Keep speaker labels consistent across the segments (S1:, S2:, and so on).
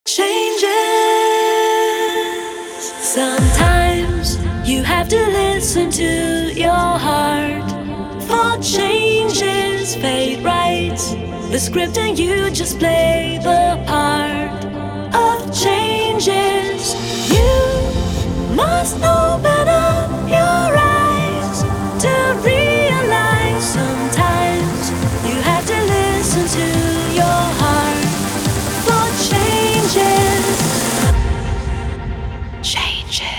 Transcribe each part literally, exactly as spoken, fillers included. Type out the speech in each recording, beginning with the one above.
S1: Changes. Sometimes you have to listen to your heart. For changes, fate writes the script and you just play the part of changes. You must open up your eyes to realize sometimes you have to listen to your heart for changes. Changes.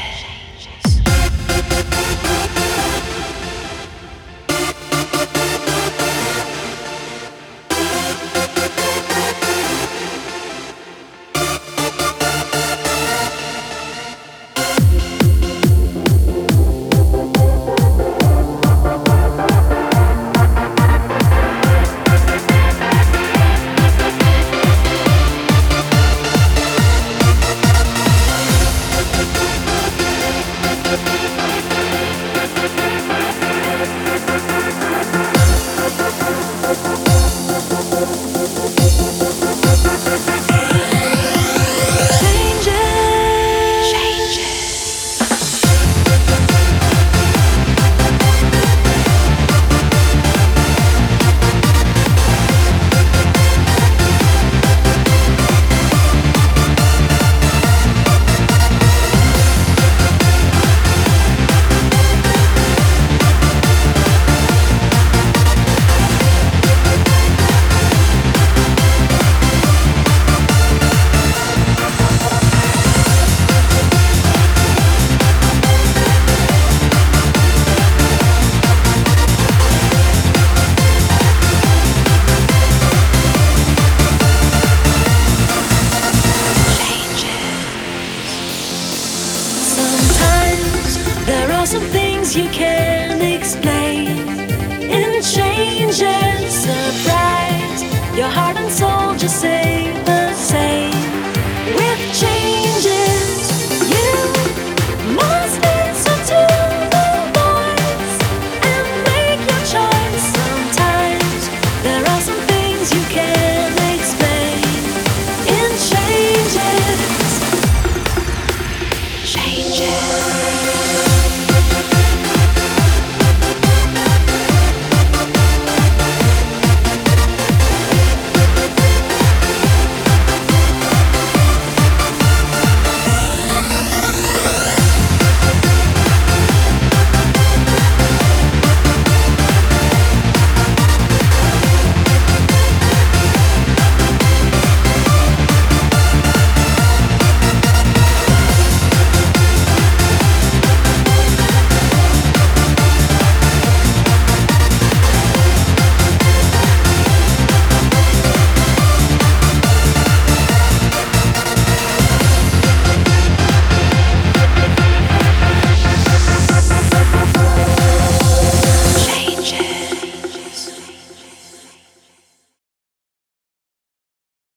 S1: There are some things you can't explain in changes.